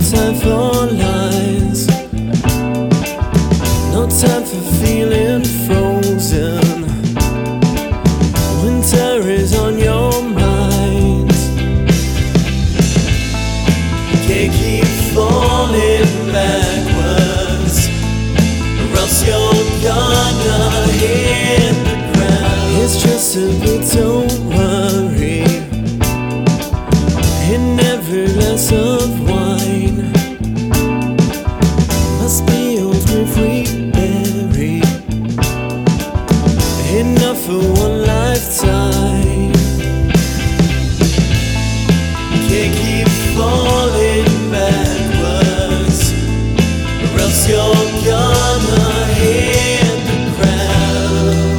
time for lies, no time for feeling frozen. Winter is on your mind. Can't keep falling backwards, or else you're gonna hit the ground. It's just a bit, don't worry. In every glass of wine must be old grief we bury, enough for one lifetime. Can't keep falling backwards, or else you're gonna hit the ground.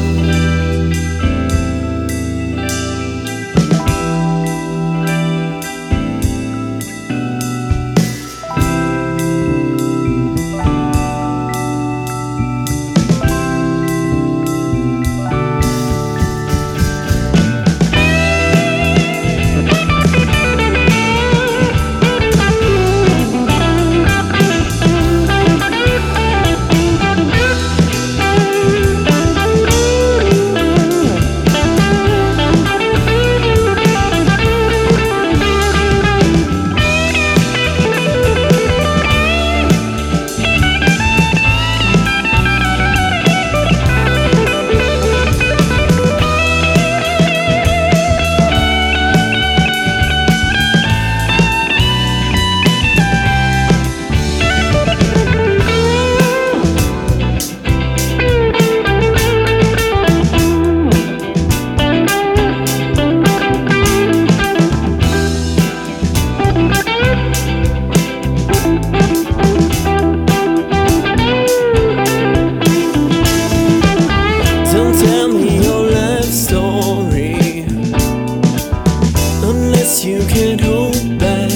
You can't hold back.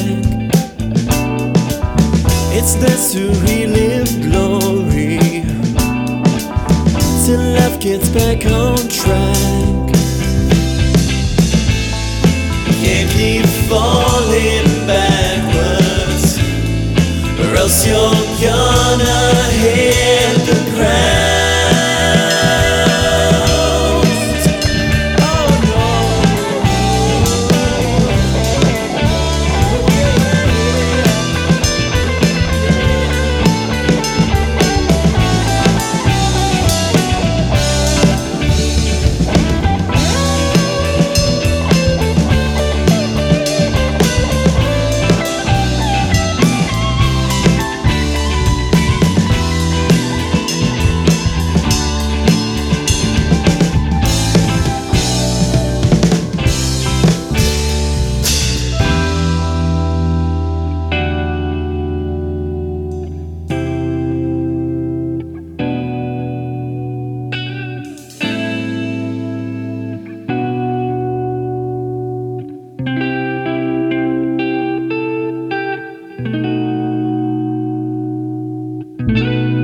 It's best to relive glory till life gets back on track. Can't keep falling backwards, or else you're gonna hit the ground. Thank you.